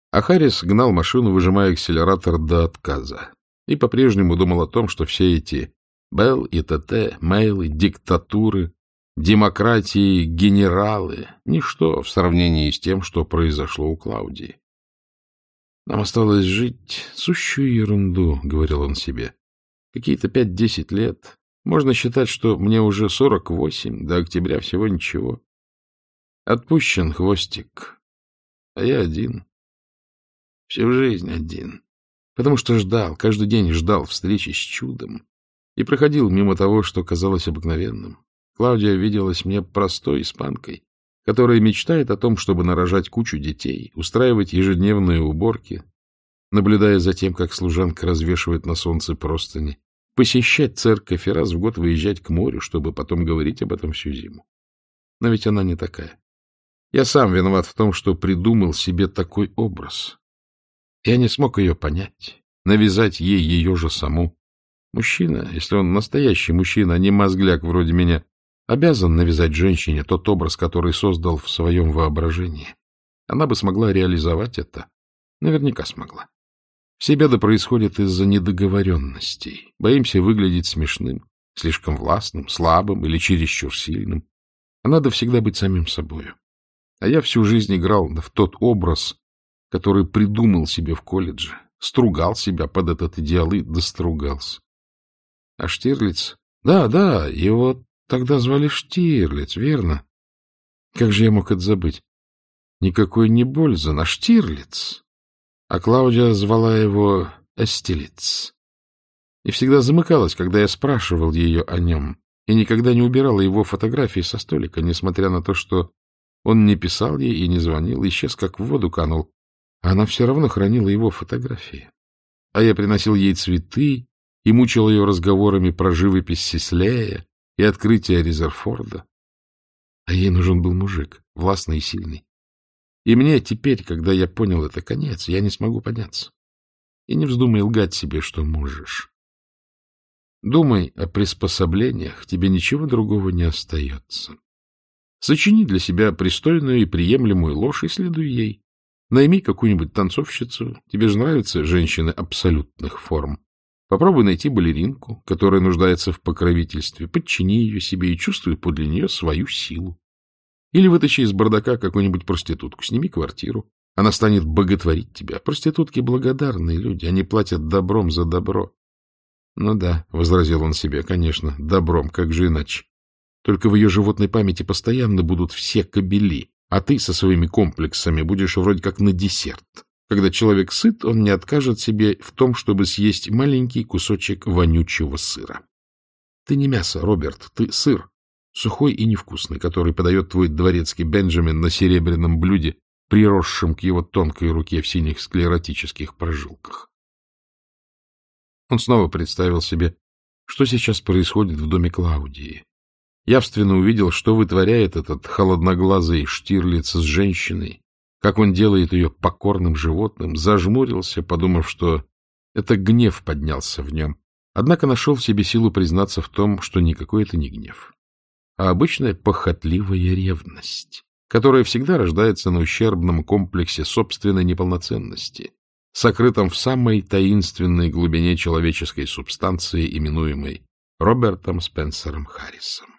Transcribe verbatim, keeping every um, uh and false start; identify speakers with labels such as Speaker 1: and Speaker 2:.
Speaker 1: А Харрис гнал машину, выжимая акселератор до отказа, и по-прежнему думал о том, что все эти Белл и ТТ, мейлы, диктатуры, демократии, генералы — ничто в сравнении с тем, что произошло у Клаудии. «Нам осталось жить сущую ерунду», — говорил он себе. «Какие-то пять-десять лет. Можно считать, что мне уже сорок восемь, до октября всего ничего. Отпущен хвостик, а я один. Всю жизнь один. Потому что ждал, каждый день ждал встречи с чудом и проходил мимо того, что казалось обыкновенным. Клаудия виделась мне простой испанкой, которая мечтает о том, чтобы нарожать кучу детей, устраивать ежедневные уборки, наблюдая за тем, как служанка развешивает на солнце простыни, посещать церковь и раз в год выезжать к морю, чтобы потом говорить об этом всю зиму. Но ведь она не такая. Я сам виноват в том, что придумал себе такой образ. Я не смог ее понять, навязать ей ее же саму. Мужчина, если он настоящий мужчина, а не мозгляк вроде меня, обязан навязать женщине тот образ, который создал в своем воображении. Она бы смогла реализовать это. Наверняка смогла. Все беды происходят из-за недоговоренностей. Боимся выглядеть смешным, слишком властным, слабым или чересчур сильным. А надо всегда быть самим собою. А я всю жизнь играл в тот образ, который придумал себе в колледже, стругал себя под этот идеал и достругался. А Штирлиц... Да, да, его тогда звали Штирлиц, верно? Как же я мог это забыть? Никакой не Бользен, а Штирлиц. А Клаудия звала его Эстилиц. И всегда замыкалась, когда я спрашивал ее о нем, и никогда не убирала его фотографии со столика, несмотря на то, что он не писал ей и не звонил, исчез, как в воду канул, а она все равно хранила его фотографии. А я приносил ей цветы и мучил ее разговорами про живопись Сислея и открытие Резерфорда. А ей нужен был мужик, властный и сильный. И мне теперь, когда я понял это, конец, я не смогу подняться. И не вздумай лгать себе, что можешь. Думай о приспособлениях, тебе ничего другого не остается. Сочини для себя пристойную и приемлемую ложь и следуй ей. Найми какую-нибудь танцовщицу, тебе же нравятся женщины абсолютных форм. Попробуй найти балеринку, которая нуждается в покровительстве, подчини ее себе и чувствуй подле нее свою силу. Или вытащи из бардака какую-нибудь проститутку, сними квартиру, она станет боготворить тебя. Проститутки благодарные люди, они платят добром за добро. Ну да, — возразил он себе, — конечно, добром, как же иначе. Только в ее животной памяти постоянно будут все кобели, а ты со своими комплексами будешь вроде как на десерт. Когда человек сыт, он не откажет себе в том, чтобы съесть маленький кусочек вонючего сыра. Ты не мясо, Роберт, ты сыр, сухой и невкусный, который подает твой дворецкий Бенджамин на серебряном блюде, приросшем к его тонкой руке в синих склеротических прожилках. Он снова представил себе, что сейчас происходит в доме Клаудии. Явственно увидел, что вытворяет этот холодноглазый Штирлиц с женщиной, как он делает ее покорным животным, зажмурился, подумав, что это гнев поднялся в нем. Однако нашел в себе силу признаться в том, что никакой это не гнев, а обычная похотливая ревность, которая всегда рождается на ущербном комплексе собственной неполноценности, сокрытом в самой таинственной глубине человеческой субстанции, именуемой Робертом Спенсером Харрисом.